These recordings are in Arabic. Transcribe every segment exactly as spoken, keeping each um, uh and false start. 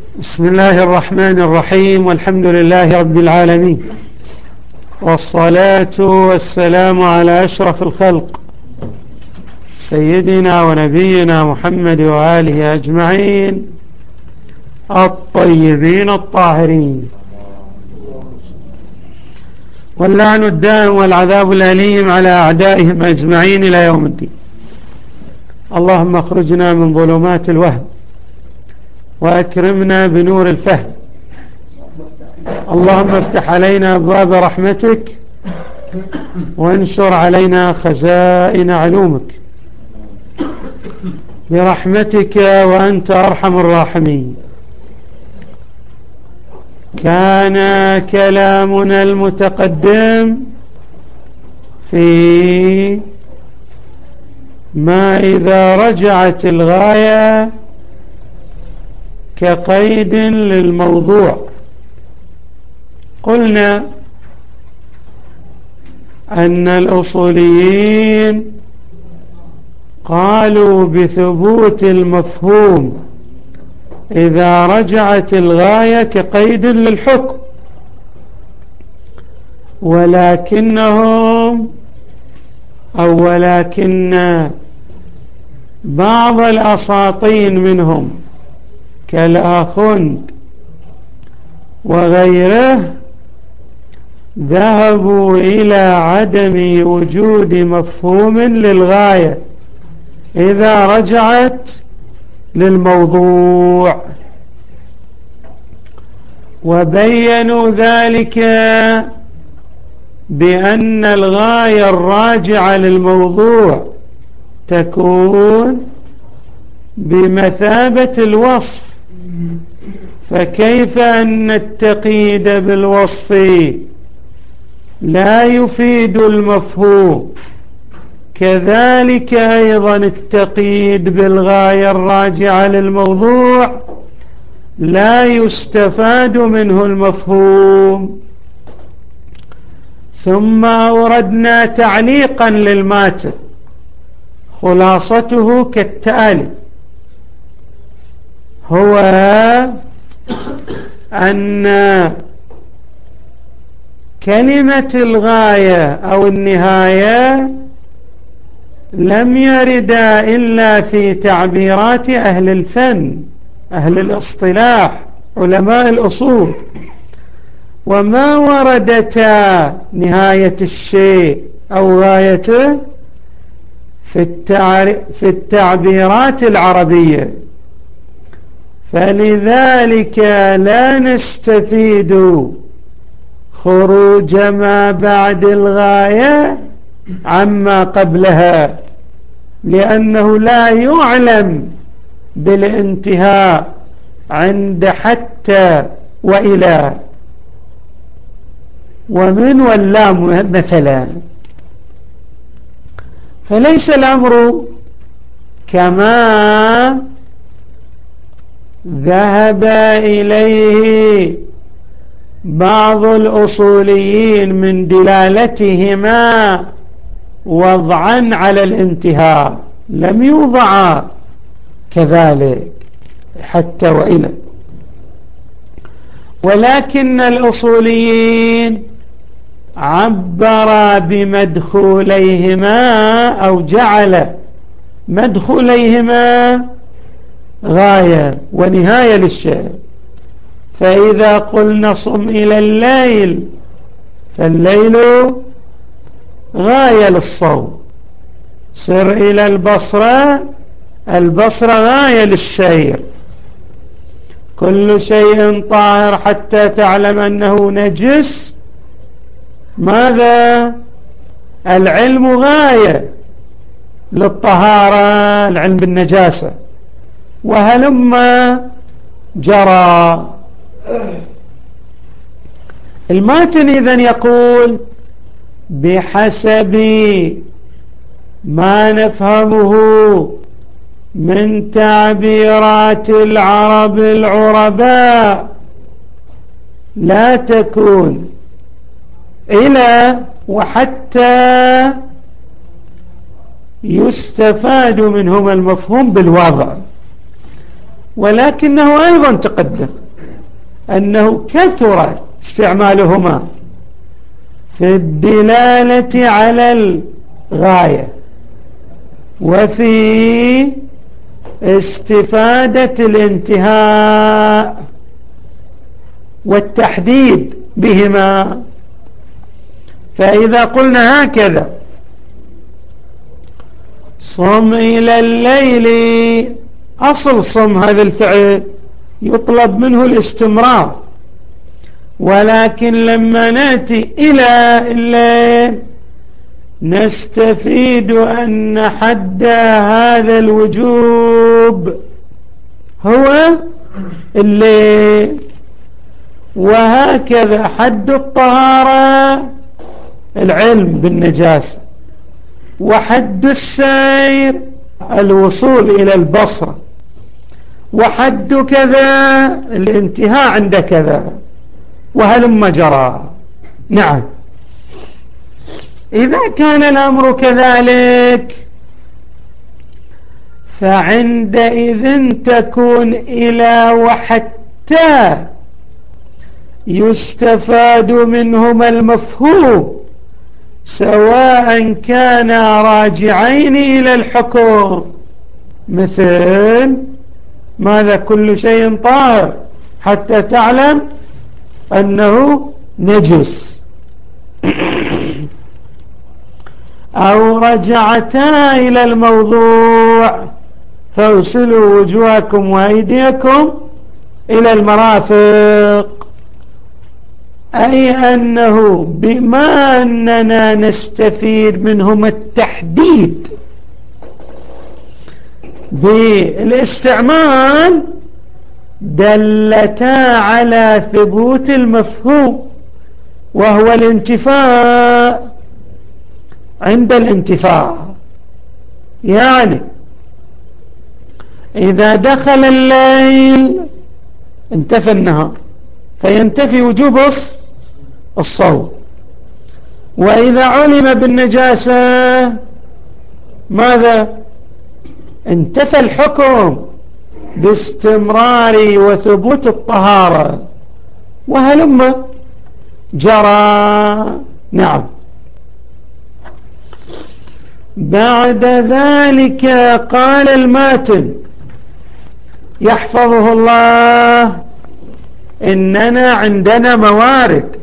بسم الله الرحمن الرحيم، والحمد لله رب العالمين، والصلاة والسلام على أشرف الخلق سيدنا ونبينا محمد وآله أجمعين الطيبين الطاهرين، واللعن الدائم والعذاب الأليم على أعدائهم أجمعين إلى يوم الدين. اللهم اخرجنا من ظلمات الوهم وأكرمنا بنور الفهم. اللهم افتح علينا أبواب رحمتك وانشر علينا خزائن علومك برحمتك وأنت أرحم الراحمين. كان كلامنا المتقدم في ما إذا رجعت الغاية كقيد للموضوع. قلنا أن الأصوليين قالوا بثبوت المفهوم إذا رجعت الغاية كقيد للحكم، ولكنهم أو ولكن بعض الأساطين منهم كالآخوند وغيره ذهبوا إلى عدم وجود مفهوم للغاية إذا رجعت للموضوع، وبينوا ذلك بأن الغاية الراجعة للموضوع تكون بمثابة الوصف، فكيف أن التقييد بالوصف لا يفيد المفهوم، كذلك أيضا التقييد بالغاية الراجعة للموضوع لا يستفاد منه المفهوم. ثم أوردنا تعليقا للماتن خلاصته كالتالي: هو أن كلمة الغاية أو النهاية لم يرد إلا في تعبيرات أهل الفن، أهل الاصطلاح، علماء الأصول، وما وردتا نهاية الشيء أو غايته في, في التعبيرات العربية، فلذلك لا نستفيد خروج ما بعد الغاية عما قبلها، لأنه لا يعلم بالانتهاء عند حتى وإلى ومن واللام مثلا، فليس الأمر كما ذهب إليه بعض الأصوليين من دلالتهما وضعا على الانتهاء، لم يوضع كذلك حتى وإلى، ولكن الأصوليين عبر بمدخوليهما أو جعل مدخوليهما غاية ونهاية للشيء. فإذا قلنا صم إلى الليل فالليل غاية للصوم، سر إلى البصرة البصرة غاية للسير، كل شيء طاهر حتى تعلم أنه نجس، ماذا؟ العلم غاية للطهارة، العلم بالنجاسة، وهلما جرى. الماتن إذن يقول بحسب ما نفهمه من تعبيرات العرب العرباء لا تكون إلى وحتى يستفاد منهما المفهوم بالوضع، ولكنه أيضا تقدم أنه كثر استعمالهما في الدلالة على الغاية وفي استفادة الانتهاء والتحديد بهما. فإذا قلنا هكذا صم إلى الليل، أصل صم هذا الفعل يطلب منه الاستمرار، ولكن لما نأتي إلى الليل نستفيد أن حد هذا الوجوب هو الليل، وهكذا حد الطهارة العلم بالنجاسة، وحد السير الوصول إلى البصرة، وحد كذا الانتهاء عند كذا، وهلم جرى. نعم، إذا كان الأمر كذلك فعندئذ تكون إلى وحتى يستفاد منهما المفهوم، سواء كانا راجعين إلى الحكم، مثل ماذا؟ كل شيء طاهر حتى تعلم أنه نجس، أو رجعتا إلى الموضوع فاغسلوا وجوهكم وأيديكم إلى المرافق، أي أنه بما أننا نستفيد منهم التحديد بالاستعمال دلتا على ثبوت المفهوم، وهو الانتفاء عند الانتفاع. يعني إذا دخل الليل انتفى النهار، فينتفي وجوب الصوم. وإذا علم بالنجاسة ماذا؟ انتفى الحكم باستمرار وثبوت الطهارة، وهلم جرى. نعم. بعد ذلك قال الماتن يحفظه الله: إننا عندنا موارد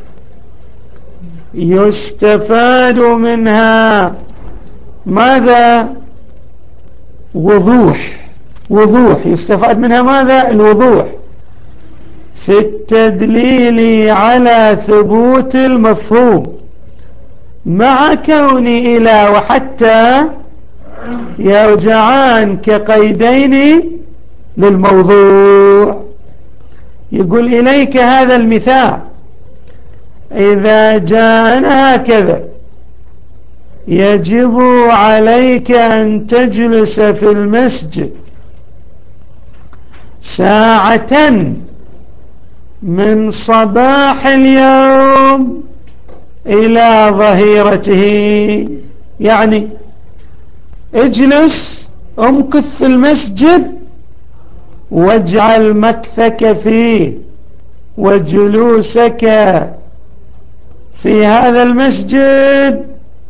يستفاد منها ماذا؟ وضوح. وضوح يستفاد منها ماذا؟ الوضوح في التدليل على ثبوت المفهوم، مع كون إلى وحتى يرجعان كقيدين للموضوع. يقول إليك هذا المثال: إذا جاءنا هكذا يجب عليك أن تجلس في المسجد ساعة من صباح اليوم إلى ظهيرته. يعني اجلس امكث في المسجد واجعل مكثك فيه وجلوسك في هذا المسجد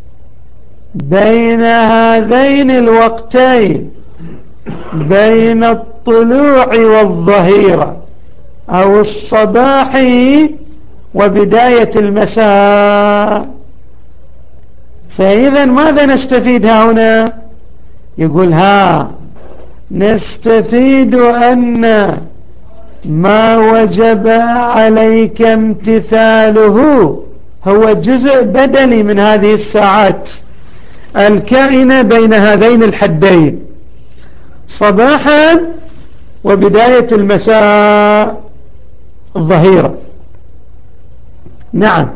بين هذين الوقتين، بين الطلوع والظهيرة، أو الصباح وبداية المساء. فإذا ماذا نستفيد هنا؟ يقول: ها نستفيد أن ما وجب عليك امتثاله هو جزء بدني من هذه الساعات الكائنة بين هذين الحدين، صباحا وبداية المساء الظهيرة. نعم.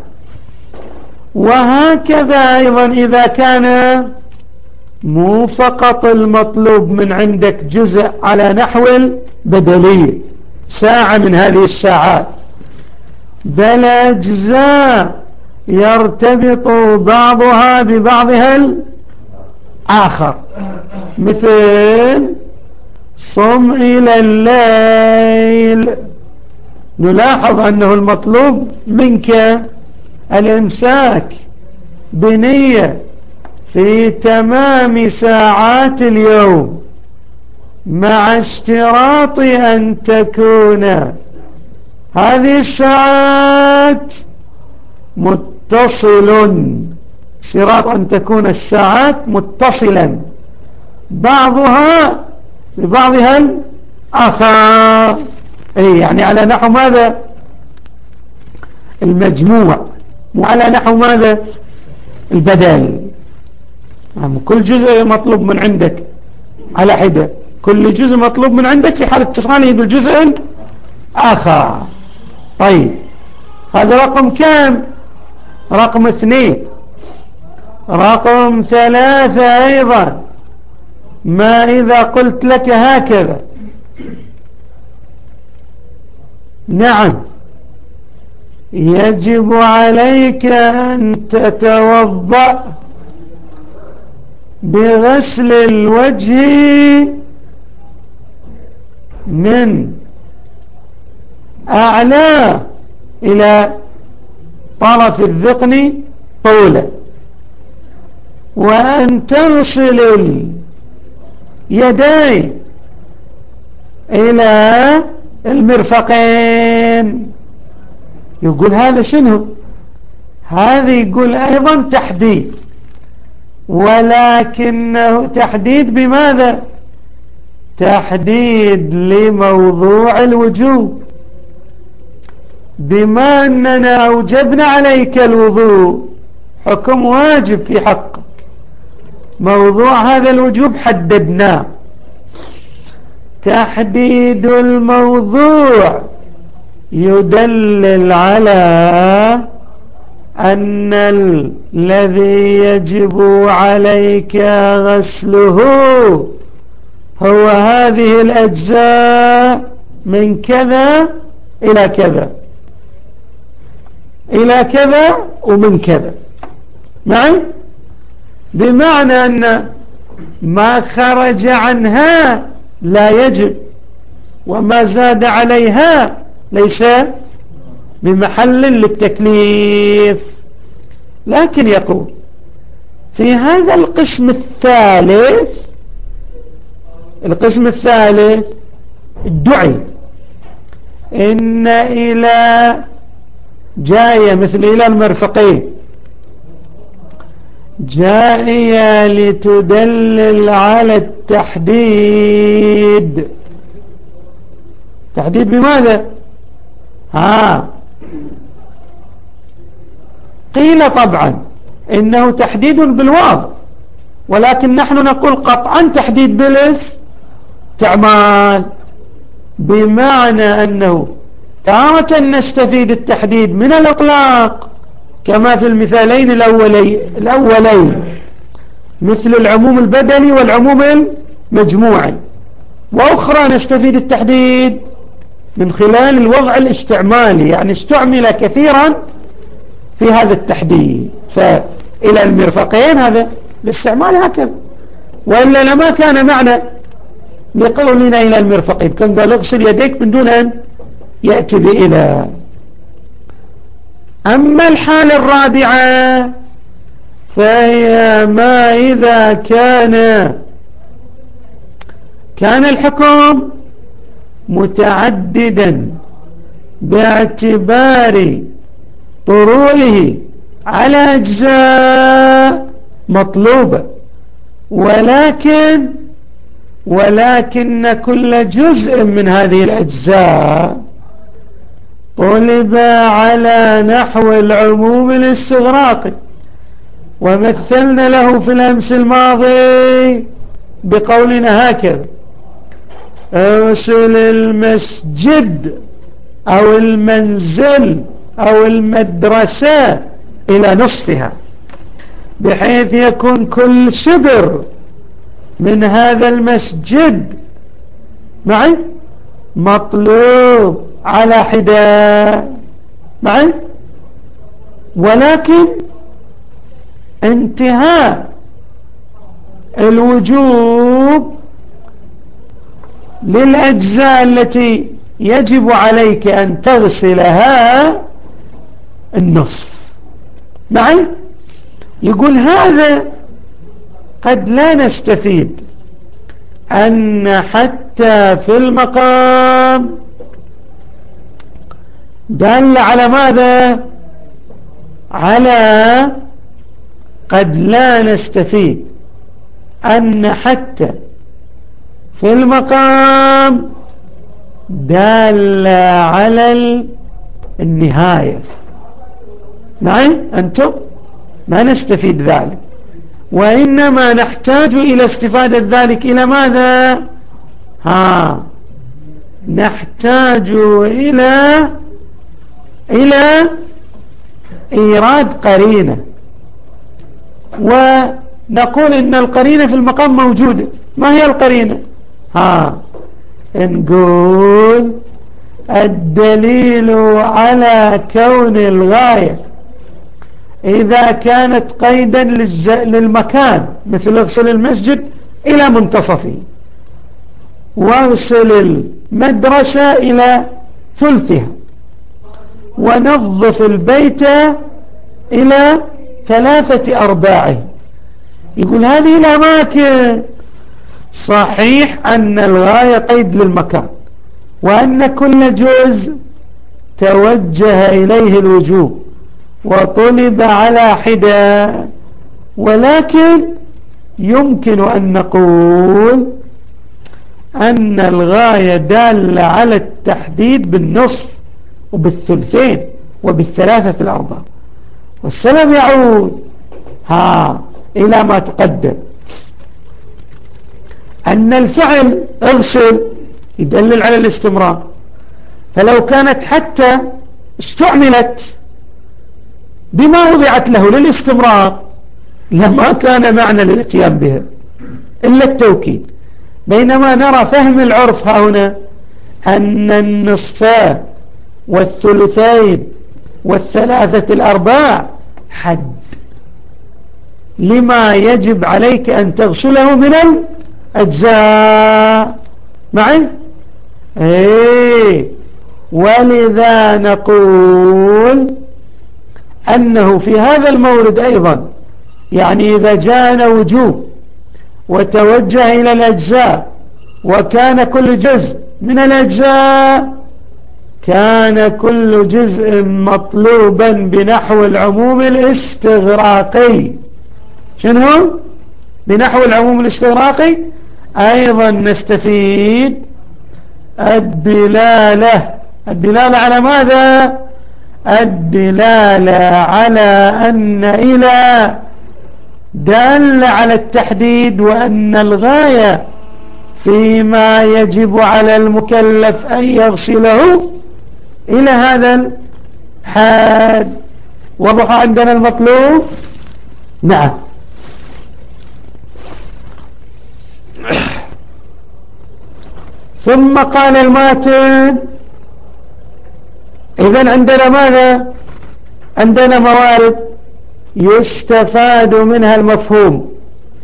وهكذا أيضا إذا كان مو فقط المطلوب من عندك جزء على نحو البدلية، ساعة من هذه الساعات، بل أجزاء يرتبط بعضها ببعضها الآخر، مثل صم إلى الليل. نلاحظ أنه المطلوب منك الإمساك بنية في تمام ساعات اليوم، مع اشتراط أن تكون هذه الساعات متصل، اشتراط أن تكون الساعات متصلا بعضها ببعضها الآخر. أي يعني على نحو ماذا؟ المجموع، وعلى نحو ماذا؟ البدل. يعني كل جزء مطلوب من عندك على حدة، كل جزء مطلوب من عندك في حال اتصاله بالجزء الآخر. طيب هذا رقم كام؟ رقم اثنين. رقم ثلاثة أيضا، ما إذا قلت لك هكذا: نعم يجب عليك أن تتوضأ بغسل الوجه من أعلى إلى طرف الذقن طولا، وأن تغسل اليدين إلى المرفقين. يقول هذا شنو؟ هذا يقول أيضا تحديد، ولكنه تحديد بماذا؟ تحديد لموضوع الوجوب، بما أننا أوجبنا عليك الوضوء حكم واجب في حقك، موضوع هذا الوجوب حددناه. تحديد الموضوع يدلل على أن الذي يجب عليك غسله هو هذه الأجزاء من كذا إلى كذا إلى كذا ومن كذا، معي؟ بمعنى أن ما خرج عنها لا يجب، وما زاد عليها ليس بمحل للتكليف. لكن يقول في هذا القسم الثالث، القسم الثالث الدعي إن إلى جاية مثل إلى المرفقين، جاية لتدلل على التحديد. تحديد بماذا؟ ها قيل طبعا إنه تحديد بالواو، ولكن نحن نقول قطعا تحديد بالاستعمال، بمعنى أنه تارة نستفيد التحديد من الإطلاق كما في المثالين الأولي الأولين مثل العموم البدني والعموم المجموعي، وأخرى نستفيد التحديد من خلال الوضع الاستعمالي، يعني استعمل كثيرا في هذا التحديد. فإلى المرفقين هذا الاستعمال هكذا، وإلا لما كان معنى لقولنا إلى المرفقين، كان قال اغسل يديك من دون أن يأتي بإلى. أما الحالة الرابعة فهي ما إذا كان كان الحكم متعددا باعتبار طروئه على أجزاء مطلوبة، ولكن ولكن كل جزء من هذه الأجزاء طلب على نحو العموم الاستغراقي. ومثلنا له في الأمس الماضي بقولنا هكذا: اغسل المسجد أو المنزل أو المدرسة إلى نصفها، بحيث يكون كل شبر من هذا المسجد معي مطلوب على حدة معي، ولكن انتهاء الوجوب للأجزاء التي يجب عليك أن تغسلها النصف. معي؟ يقول هذا قد لا نستفيد أن حتى في المقام دل على ماذا؟ على قد لا نستفيد أن حتى في المقام دل على النهاية. نعم أنتم ما نستفيد ذلك، وإنما نحتاج إلى استفادة ذلك إلى ماذا؟ ها نحتاج إلى إلى إيراد قرينة، ونقول إن القرينة في المقام موجودة. ما هي القرينة؟ ها نقول الدليل على كون الغاية إذا كانت قيدا للمكان، مثل اغسل المسجد إلى منتصفه، واغسل المدرسة إلى ثلثها، ونظف البيت إلى ثلاثة أرباعه. يقول هذه الأماكن صحيح أن الغاية قيد للمكان، وأن كل جزء توجه إليه الوجوب وطلب على حدة، ولكن يمكن أن نقول أن الغاية دالة على التحديد بالنصف وبالثلثين وبالثلاثة الأرباع. والسبب يعود ها إلى ما تقدم، أن الفعل اغسل يدلل على الاستمرار، فلو كانت حتى استعملت بما وضعت له للاستمرار لما كان معنى للاتيان بها إلا التوكيد. بينما نرى فهم العرف هنا أن النصفان والثلثين والثلاثة الأرباع حد لما يجب عليك أن تغسله من الأجزاء. معي؟ ايه ولذا نقول أنه في هذا المورد أيضا، يعني إذا جاءنا وجوب وتوجه إلى الأجزاء وكان كل جزء من الأجزاء، كان كل جزء مطلوبا بنحو العموم الاستغراقي. شنو بنحو العموم الاستغراقي؟ أيضا نستفيد الدلالة الدلالة على ماذا؟ الدلالة على أن إلى دل على التحديد، وأن الغاية فيما يجب على المكلف أن يغسله إلى هذا الحد. وضح عندنا المطلوب؟ نعم. ثم قال الماتن إذن عندنا ماذا؟ عندنا موارد يستفاد منها المفهوم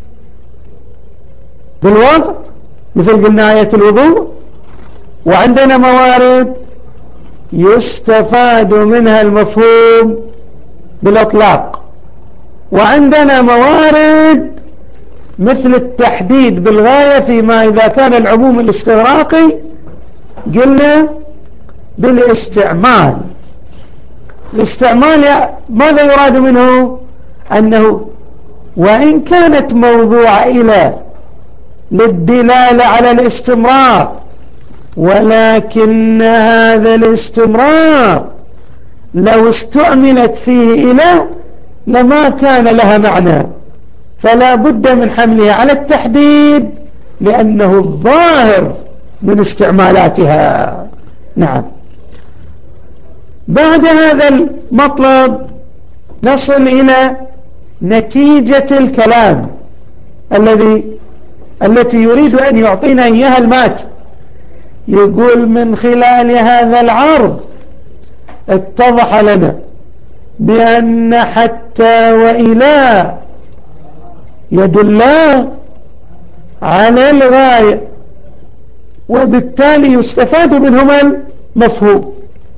بالوضع، مثل قلنا آية الوضوء، وعندنا موارد يستفاد منها المفهوم بالإطلاق، وعندنا موارد مثل التحديد بالغاية فيما إذا كان العموم الاستغراقي قلنا بالاستعمال. الاستعمال ماذا يراد منه؟ أنه وإن كانت موضوع إلى للدلالة على الاستمرار، ولكن هذا الاستمرار لو استعملت فيه إلى لما كان لها معنى، فلا بد من حملها على التحديد لأنه الظاهر من استعمالاتها. نعم. بعد هذا المطلب نصل إلى نتيجة الكلام الذي التي يريد أن يعطينا إياها المات. يقول من خلال هذا العرض اتضح لنا بأن حتى وإلى يدل على الغاية، وبالتالي يستفاد منهما المفهوم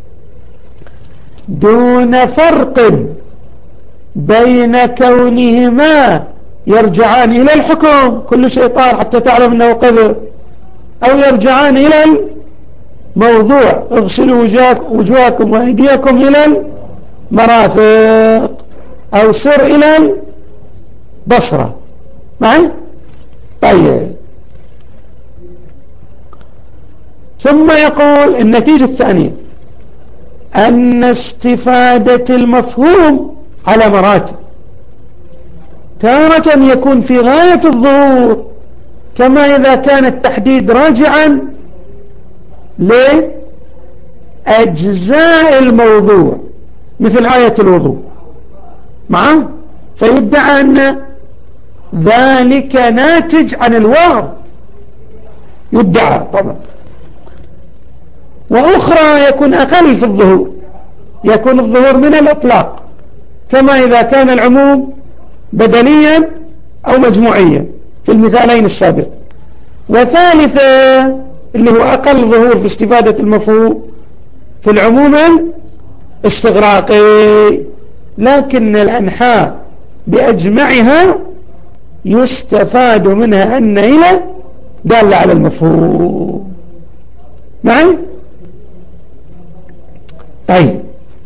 دون فرق بين كونهما يرجعان إلى الحكم، كل شيء طار حتى تعلم أنه قذر، أو يرجعان إلى الموضوع اغسلوا وجوهكم وأيديكم إلى المرافق، أو سر إلى البصرة. معي؟ طيب، ثم يقول النتيجة الثانية أن استفادة المفهوم على مراتب، تارة يكون في غاية الظهور كما إذا كان التحديد راجعا لأجزاء الموضوع مثل آية الوضوء معه، فيدعى أن ذلك ناتج عن الواو، يدعى طبعا. وأخرى يكون أقل في الظهور، يكون الظهور من الإطلاق كما إذا كان العموم بدنيا أو مجموعيا في المثالين السابق. وثالثة اللي هو أقل ظهور في استفادة المفهوم في العموم الاستغراقي، لكن الأنحاء بأجمعها يستفاد منها أن إلى دالة على المفهوم. معي؟ طيب،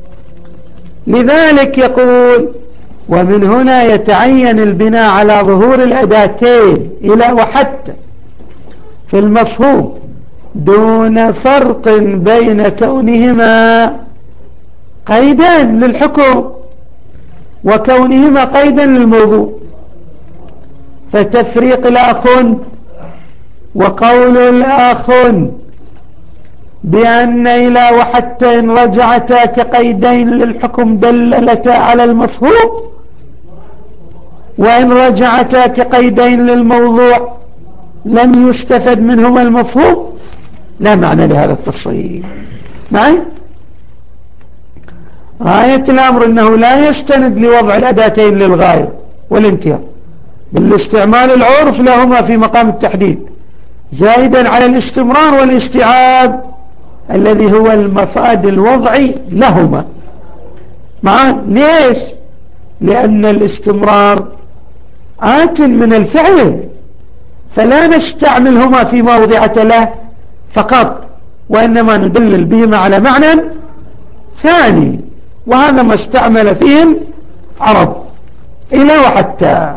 لذلك يقول ومن هنا يتعين البناء على ظهور الأداتين إلى وحتى في المفهوم دون فرق بين كونهما قيدا للحكم وكونهما قيدا للموضوع. فتفريق الأخ وقول الأخ بأن إلى وحتى إن رجعتا كقيدين للحكم دللتا على المفهوم، وإن رجعتا كقيدين للموضوع لم يستفد منهما المفهوم، لا معنى لهذا التفصيل. معي؟ غاية الأمر أنه لا يستند لوضع الأداتين للغاية والانتهاء، بالاستعمال العرف لهما في مقام التحديد زائدا على الاستمرار والاستيعاب الذي هو المفاد الوضعي لهما. معا؟ ليش؟ لأن الاستمرار آت من الفعل، فلا نستعملهما في موضع له فقط، وإنما ندلل بهما على معنى ثاني، وهذا ما استعمل فيه العرب إلى وحتى.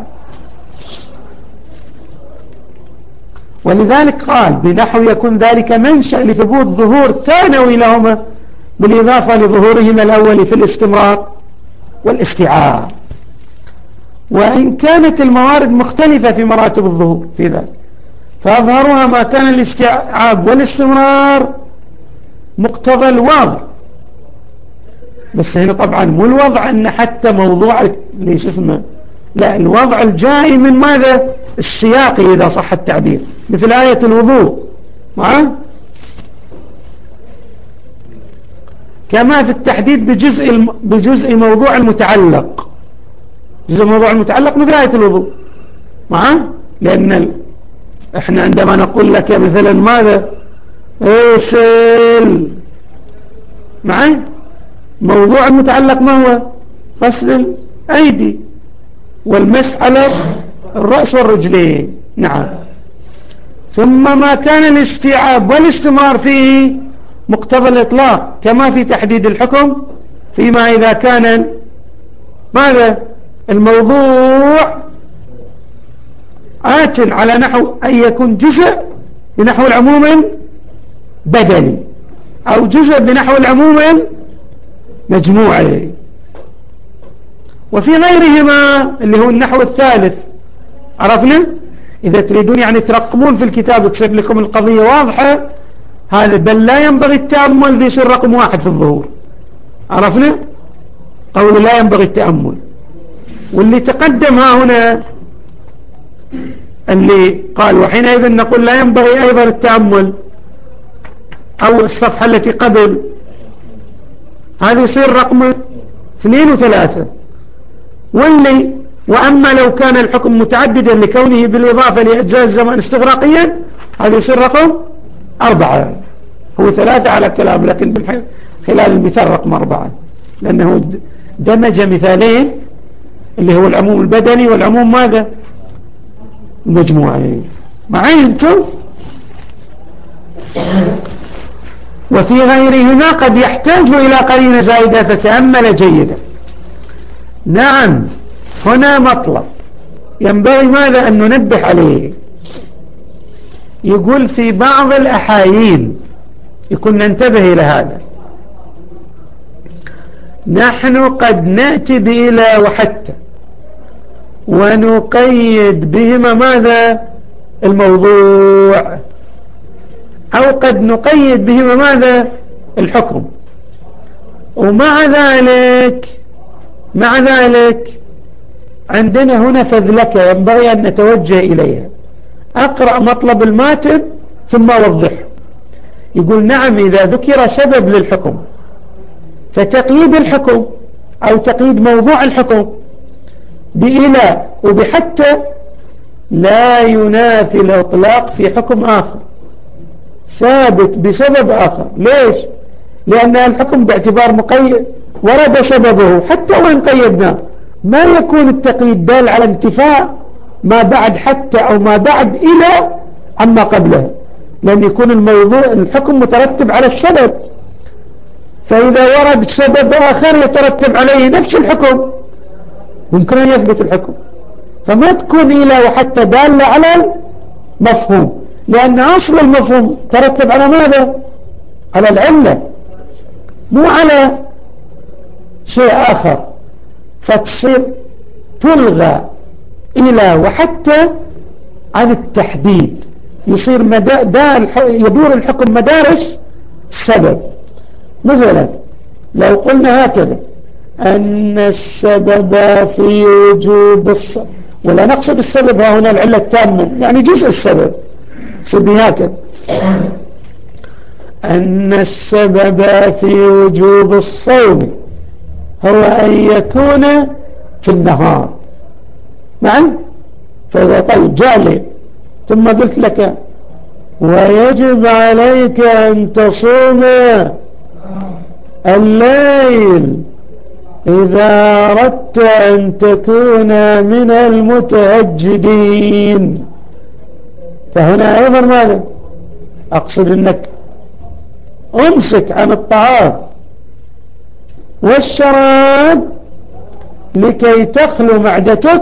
ولذلك قال بنحو يكون ذلك منشأ لثبوت ظهور ثانوي لهما بالإضافة لظهورهما الأول في الاستمرار والاستيعاب، وإن كانت الموارد مختلفة في مراتب الظهور في ذلك، فأظهرها ما كان الاستيعاب والاستمرار مقتضى الوضع. بس هنا طبعا مو الوضع أن حتى موضوع ليش اسمه، لا، الوضع الجاي من ماذا؟ السياقي إذا صح التعبير، مثل آية الوضوء. معه؟ كما في التحديد بجزء الم... بجزء موضوع المتعلق، جزء موضوع المتعلق مثل آية الوضوء. معه؟ لأن ال... احنا عندما نقول لك مثلا ماذا اغسل، معه؟ موضوع المتعلق ما هو؟ غسل الأيدي والمسح على الرأس والرجلين. نعم. ثم ما كان الاستيعاب والاستمرار فيه مقتضى الإطلاق كما في تحديد الحكم فيما إذا كان ماذا الموضوع آت على نحو أن يكون جزء بنحو العموم بدني أو جزء بنحو العموم مجموعي. وفي غيرهما اللي هو النحو الثالث عرفنا، إذا تريدون يعني ترقمون في الكتاب تصير لكم القضية واضحة، هذا بل لا ينبغي التأمل بيصير رقم واحد في الظهور. عرفنا قول لا ينبغي التأمل. واللي تقدم ها هنا اللي قال وحينئذ نقول لا ينبغي أيضا التأمل، أو الصفحة التي قبل هذا يصير رقم اثنين وثلاثة. واللي وأما لو كان الحكم متعددا لكونه بالإضافة لأجزاء الزمان استغراقيا هذا يصير رقم أربعة، هو ثلاثة على كلام، لكن خلال المثال رقم أربعة، لأنه دمج مثالين اللي هو العموم البدني والعموم ماذا المجموعي. معي انتم؟ وفي غيرهما قد يحتاج إلى قرينة زائدة فتأمل جيدا. نعم، هنا مطلب ينبغي ماذا أن ننبه عليه. يقول في بعض الأحايين، يكون ننتبه إلى هذا، نحن قد نأتي بإلى وحتى ونقيد بهما ماذا الموضوع، أو قد نقيد بهما ماذا الحكم، ومع ذلك مع ذلك عندنا هنا فذلكة ينبغي أن نتوجه إليها. أقرأ مطلب الماتن ثم أوضحه. يقول نعم، إذا ذكر سبب للحكم فتقييد الحكم أو تقييد موضوع الحكم بإلى وبحتى لا ينافي الإطلاق في حكم آخر ثابت بسبب آخر. ليش؟ لأن الحكم باعتبار مقيد ورد سببه حتى وإن قيدناه ما يكون التقييد دال على انتفاء ما بعد حتى أو ما بعد إلى عما قبله، لأن يكون الموضوع الحكم مترتب على السبب، فإذا ورد سبب آخر يترتب عليه نفس الحكم يمكن أن يثبت الحكم، فما تكون إلى وحتى دالة على المفهوم، لأن أصل المفهوم ترتب على ماذا؟ على العلة مو على شيء آخر، فتصير تلغى إلى وحتى عن التحديد، يصير مدار يدور الحكم مدارس السبب. مثلا لو قلنا هكذا أن السبب في وجوب الصوم، ولا نقصد السبب ها هنا العلة التامة، يعني جزء السبب، سبي هكذا أن السبب في وجوب الصوم هو أن يكون في النهار. نعم، فإذا طيب جاء لي ثم قلت لك ويجب عليك أن تصوم الليل إذا أردت أن تكون من المتهجدين، فهنا أيضا ماذا؟ أقصد أنك أمسك عن الطعام والشراب لكي تخلو معدتك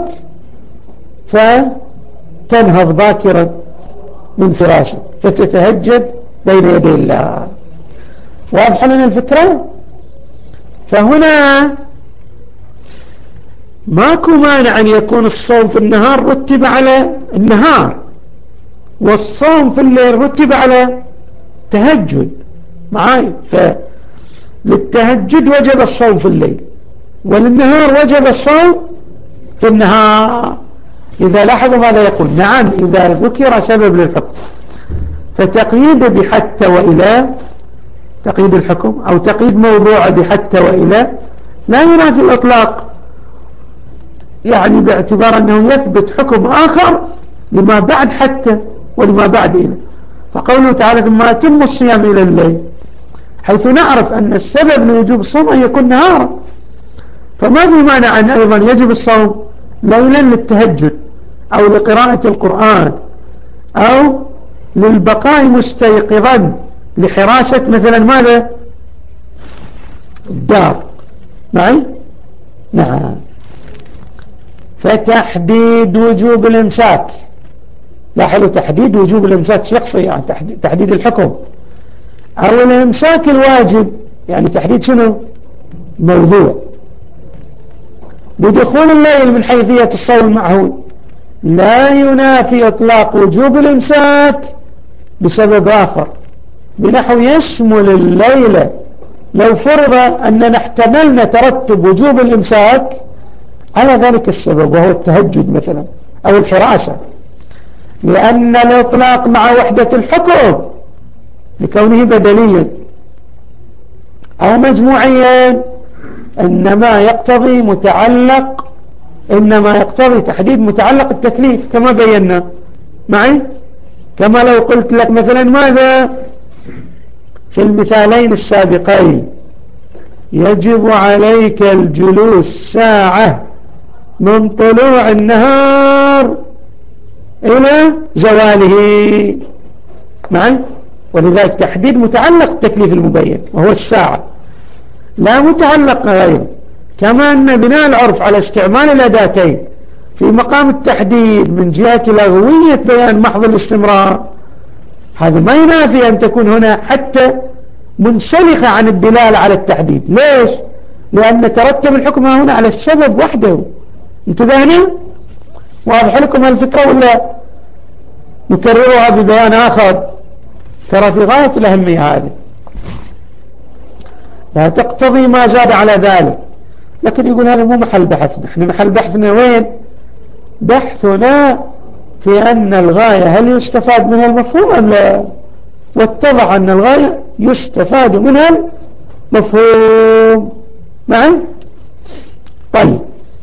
فتنهض باكرا من فراشك فتتهجد بين يدي الله. واضح لنا الفكرة؟ فهنا ماكو مانع أن يكون الصوم في النهار رتب على النهار، والصوم في الليل رتب على تهجد معاي، فللتهجد وجب الصوم في الليل، وللنهار وجب الصوم في النهار. إذا لاحظوا ماذا يقول؟ نعم، إذا ذكر سبب للحكم فتقييد بحتى وإلى، تقييد الحكم أو تقييد موضوع بحتى وإلى لا ينافي الإطلاق، يعني باعتبار أنه يثبت حكم آخر لما بعد حتى ولما بعد إلى. فقوله تعالى ثم أتم الصيام إلى الليل، حيث نعرف أن السبب لوجوب الصوم أن يكون نهارا، فما في مانع أن أيضا يجب الصوم ليلا للتهجد أو لقراءة القرآن أو للبقاء مستيقظا لحراسة مثلا ماذا؟ الدار. معي؟ نعم. فتحديد وجوب الامساك، لاحظوا تحديد وجوب الامساك شخصي، يعني تحديد الحكم، أو الامساك الواجب يعني تحديد شنو؟ موضوع. بدخول الليل من حيثية الصوم المعهود لا ينافي إطلاق وجوب الامساك بسبب آخر، بنحو يشمل الليلة لو فرض أننا احتملنا ترتب وجوب الامساك على ذلك السبب وهو التهجد مثلا أو الحراسة، لأن الإطلاق مع وحدة الحكم لكونه بدليا أو مجموعيا إنما يقتضي متعلق إنما يقتضي تحديد متعلق التكليف كما بينا. معي؟ كما لو قلت لك مثلا ماذا في المثالين السابقين يجب عليك الجلوس ساعة من طلوع النهار إلى زواله معي، ولذلك تحديد متعلق التكليف المبين وهو الساعة لا متعلق غيره، كما أن بناء العرف على استعمال الأداتين في مقام التحديد من جهة لغوية بيان محض الاستمرار، هذا ما ينافي أن تكون هنا حتى منسلخة عن الدلالة على التحديد. ليش؟ لأن ترتب الحكم هنا على السبب وحده. انتبهنا؟ واضح لكم الفكرة ولا نكررها ببيان آخر؟ ترى في غاية الأهمية هذه، لا تقتضي ما زاد على ذلك، لكن يقول هذا مو محل بحثنا. احنا محل بحثنا وين؟ بحثنا في أن الغاية هل يستفاد منها المفهوم أم لا، واتضح أن الغاية يستفاد منها المفهوم معي. طيب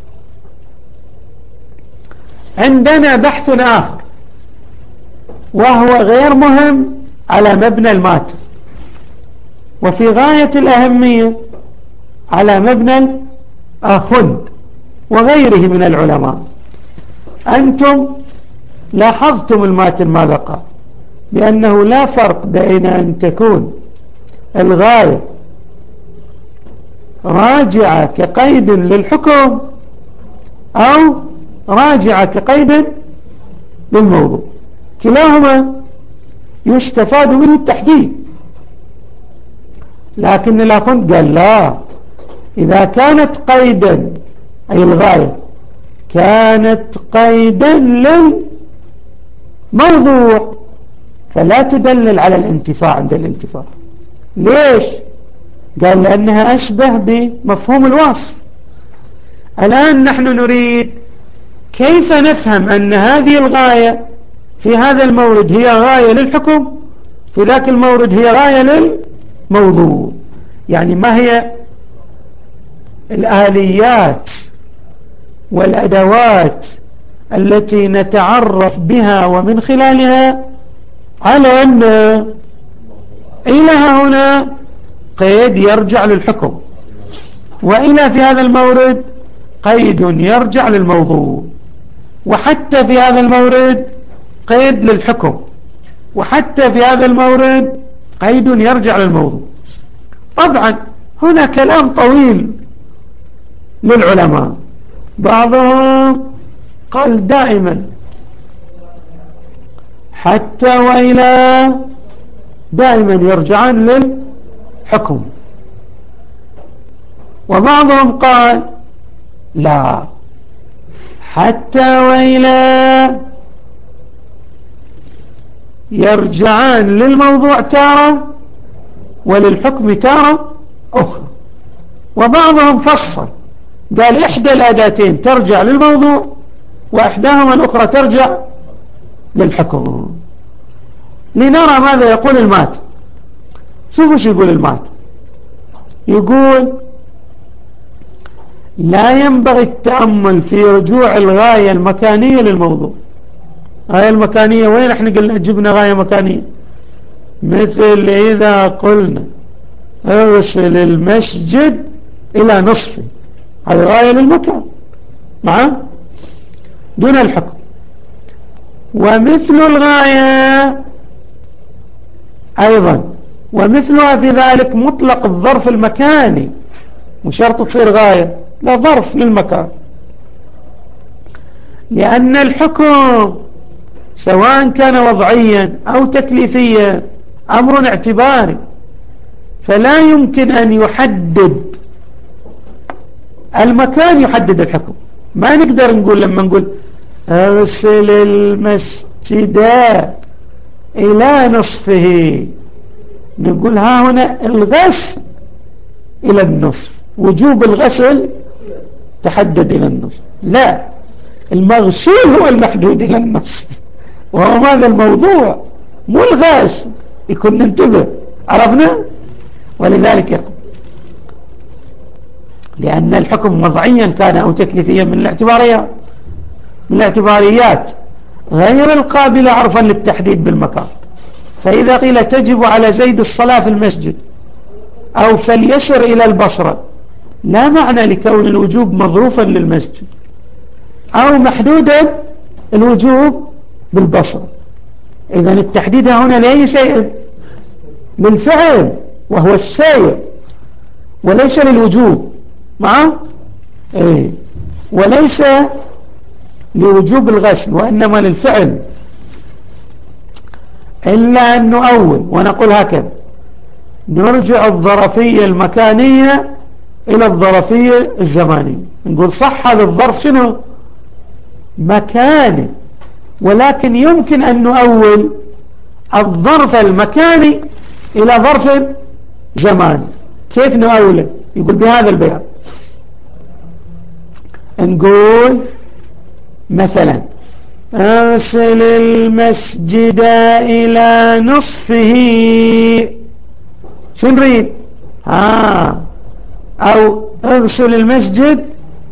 عندنا بحث آخر وهو غير مهم على مبنى الماتن وفي غاية الأهمية على مبنى الآخذ وغيره من العلماء. أنتم لاحظتم الماتن ماذا قال؟ بأنه لا فرق بين أن تكون الغاية راجعة كقيد للحكم أو راجعة كقيد للموضوع، كلاهما يستفاد منه التحديد. لكن الأخوان قال لا، إذا كانت قيدا أي الغاية كانت قيدا للموضوع فلا تدلل على الانتفاع عند الانتفاع. ليش؟ قال لأنها أشبه بمفهوم الوصف. الآن نحن نريد كيف نفهم أن هذه الغاية في هذا المورد هي غاية للحكم، في ذاك المورد هي غاية للموضوع. يعني ما هي الآليات والأدوات التي نتعرف بها ومن خلالها على أن إلها هنا قيد يرجع للحكم، وإلى في هذا المورد قيد يرجع للموضوع، وحتى في هذا المورد قيد للحكم، وحتى في هذا المورد قيد يرجع للموضوع. طبعا هنا كلام طويل للعلماء، بعضهم قال دائما حتى وإلى دائما يرجعان للحكم، وبعضهم قال لا، حتى وإلى يرجعان للموضوع تارة وللحكم تارة أخرى. وبعضهم فصل قال إحدى الأداتين ترجع للموضوع وإحداهما الأخرى ترجع للحكم. لنرى ماذا يقول المات. شوفوا شو يقول المات. يقول لا ينبغي التأمل في رجوع الغاية المكانية للموضوع. غاية المكانية وين؟ احنا قلنا جبنا غاية مكانية، مثل إذا قلنا ارسل المسجد إلى نصفه، هذه غاية للمكان معه دون الحكم. ومثل الغاية أيضا ومثلها في ذلك مطلق الظرف المكاني، مش شرط تصير غاية، لا، ظرف للمكان، لأن الحكم سواء كان وضعيا أو تكليفيا أمر اعتباري، فلا يمكن أن يحدد المكان يحدد الحكم. ما نقدر نقول لما نقول ارسل المسجد إلى نصفه نقول ها هنا الغسل إلى النصف، وجوب الغسل تحدد إلى النصف. لا، المغسول هو المحدود إلى النصف، وهو ماذا الموضوع مو الغسل. يكون ننتبه، عرفنا؟ ولذلك يقول لأن الحكم وضعيا كان أو تكليفيا من الاعتباريات من الاعتباريات غير القابلة عرفا للتحديد بالمكان. فإذا قيل تجب على زيد الصلاة في المسجد أو فليسر إلى البصرة، لا معنى لكون الوجوب مظروفا للمسجد، أو محدودا الوجوب بالبصرة. إذن التحديد هنا لأي شيء؟ للفعل وهو السير، وليس للوجوب معه إيه؟ وليس لوجوب الغسل، وإنما للفعل. إلا أن نؤول ونقول هكذا: نرجع الظرفية المكانية إلى الظرفية الزمانية. نقول صح هذا الظرف شنو؟ مكاني، ولكن يمكن أن نؤول الظرف المكاني إلى ظرف زماني. كيف نؤوله؟ يقول بهذا البيان. نقول مثلا: أرسل المسجد إلى نصفه. شو نريد؟ آه. أو أرسل المسجد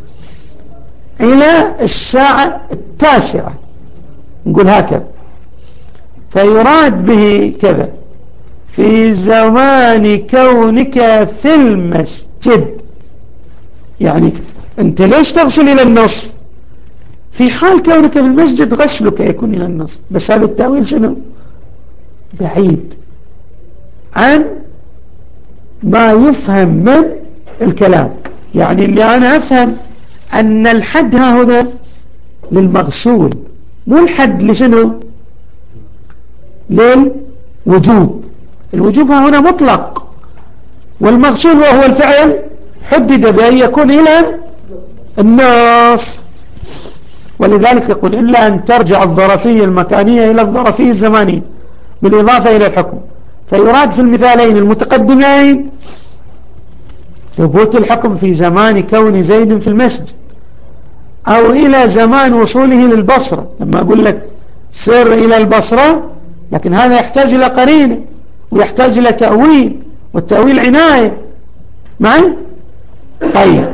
إلى الساعة التاسعة، نقول هكذا. فيراد به كذا: في زمان كونك في المسجد. يعني أنت ليش تغسل إلى النصف؟ في حال كونك في المسجد غسلك يكون إلى النصف. بس هذا التأويل شنو؟ بعيد عن ما يفهم من الكلام. يعني اللي أنا أفهم أن الحد ها هنا للمغسول، مو الحد لشنو؟ للوجوب. الوجوب ها هنا مطلق، والمغسول وهو الفعل حدد بأن يكون إلى النص. ولذلك يقول: إلا أن ترجع الظرفية المكانية إلى الظرفية الزمانية بالإضافة إلى الحكم. فيراد في المثالين المتقدمين ثبوت الحكم في زمان كون زيد في المسجد، أو إلى زمان وصوله للبصرة. لما أقول لك سر إلى البصرة، لكن هذا يحتاج إلى قرينة ويحتاج إلى تأويل، والتأويل عناية معي. طيب،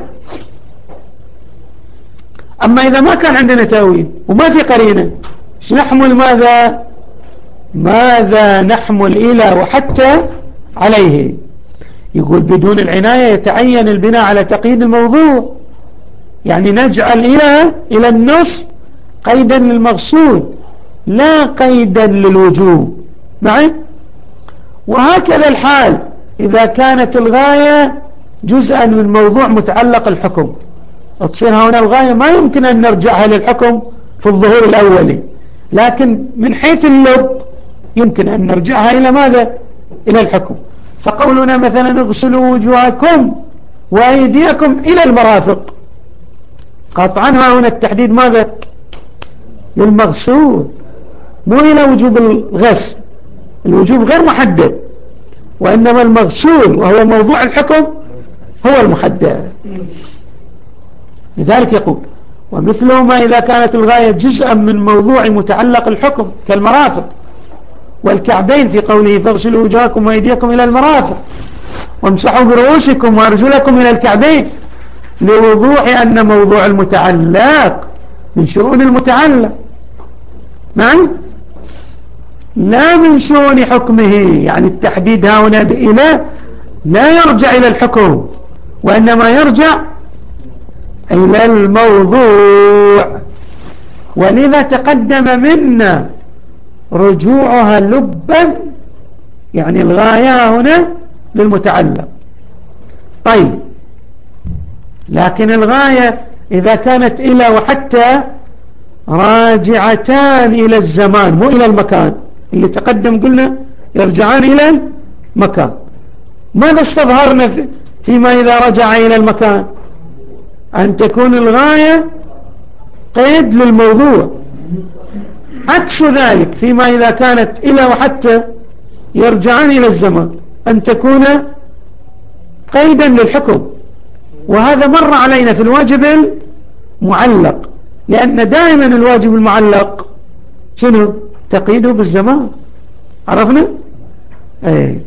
أما إذا ما كان عندنا تأويل وما في قرينة، نحمل ماذا؟ ماذا نحمل إلى وحتى عليه؟ يقول: بدون العناية يتعين البناء على تقييد الموضوع. يعني نجعل إلى إلى النص قيدا للمغسول لا قيدا للوجوب معي. وهكذا الحال إذا كانت الغاية جزءا من موضوع متعلق الحكم، تصير هنا الغاية ما يمكن أن نرجعها للحكم في الظهور الأولي، لكن من حيث اللب يمكن أن نرجعها إلى ماذا؟ إلى الحكم. فقولنا مثلا: اغسلوا وجوهكم وأيديكم إلى المرافق، قطعا هنا التحديد ماذا؟ للمغسول، مو إلى وجوب الغسل. الوجوب غير محدد، وإنما المغسول وهو موضوع الحكم هو المحدد. لذلك يقول: ومثله ما إذا كانت الغاية جزءا من موضوع متعلق الحكم كالمرافق والكعبين في قوله: فاغسلوا وجوهكم وأيديكم إلى المرافق وامسحوا برؤوسكم وأرجلكم إلى الكعبين، لوضوح أن موضوع المتعلق من شؤون المتعلق نعم لا من شؤون حكمه. يعني التحديد هنا بإله لا يرجع إلى الحكم، وإنما يرجع إلى الموضوع. ولذا تقدم منا رجوعها لبا، يعني الغاية هنا للمتعلق. طيب، لكن الغاية إذا كانت إلى وحتى راجعتان إلى الزمان مو إلى المكان. اللي تقدم قلنا يرجعان إلى المكان. ماذا استظهرنا فيما إذا رجع إلى المكان؟ أن تكون الغاية قيد للموضوع. عكس ذلك فيما إذا كانت إلى وحتى يرجعان إلى الزمان أن تكون قيدا للحكم. وهذا مر علينا في الواجب المعلق، لأن دائما الواجب المعلق شنو؟ تقييده بالزمان. عرفنا؟ أي.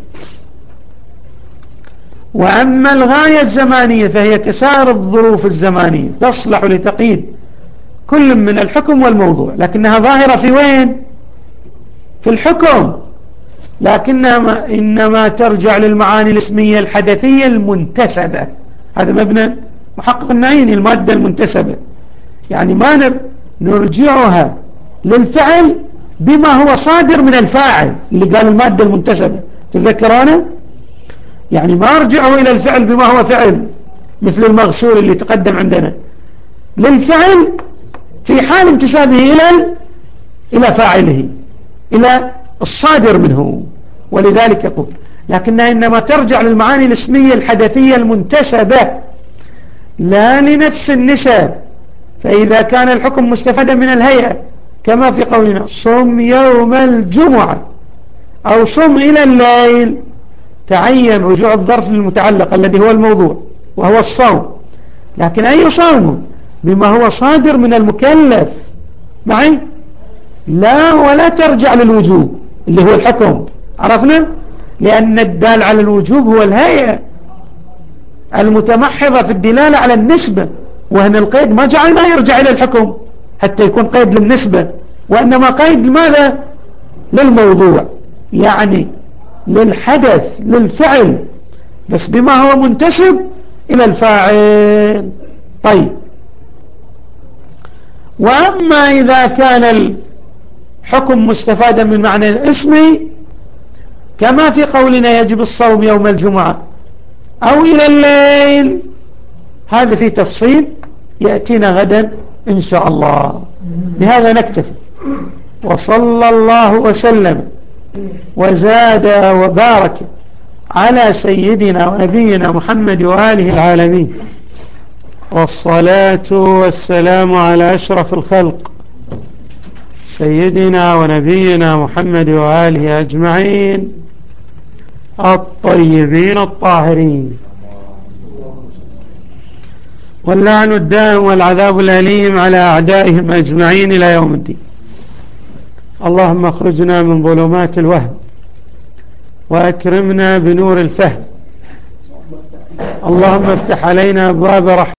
وأما الغاية الزمانية فهي كسائر الظروف الزمانية تصلح لتقييد كل من الحكم والموضوع، لكنها ظاهرة في وين؟ في الحكم، لكنها إنما ترجع للمعاني الاسمية الحدثية المنتسبة. هذا مبنى محقق النعيني، المادة المنتسبة، يعني ما نرجعها للفعل بما هو صادر من الفاعل، اللي قال المادة المنتسبة تذكرونه، يعني ما أرجعه إلى الفعل بما هو فعل مثل المغسول اللي تقدم عندنا، للفعل في حال انتسابه إلى إلى فاعله، إلى الصادر منه. ولذلك يقول لكنها إنما ترجع للمعاني الاسمية الحدثية المنتسبة لا لنفس النسب. فإذا كان الحكم مستفادا من الهيئة كما في قولنا صم يوم الجمعة أو صم إلى الليل، تعين رجوع الظرف للمتعلق الذي هو الموضوع وهو الصوم. لكن أي صوم؟ بما هو صادر من المكلف معي، لا ولا ترجع للوجوب اللي هو الحكم. عرفنا؟ لأن الدال على الوجوب هو الهيئة المتمحضة في الدلالة على النسبة، وهنا القيد ما جعلنا يرجع إلى الحكم حتى يكون قيد للنسبة، وإنما قيد لماذا؟ للموضوع، يعني للحدث للفعل، بس بما هو منتسب إلى الفاعل. طيب، وأما إذا كان الحكم مستفادا من معنى الاسم كما في قولنا يجب الصوم يوم الجمعة أو إلى الليل، هذا في تفصيل يأتينا غدا إن شاء الله. بهذا نكتفي، وصلى الله وسلم وزاد وبارك على سيدنا ونبينا محمد وآله العالمين، والصلاة والسلام على أشرف الخلق سيدنا ونبينا محمد وآله أجمعين الطيبين الطاهرين، واللعن الدائم والعذاب الأليم على أعدائهم أجمعين إلى يوم الدين. اللهم اخرجنا من ظلمات الوهم وأكرمنا بنور الفهم، اللهم افتح علينا أبواب رحمة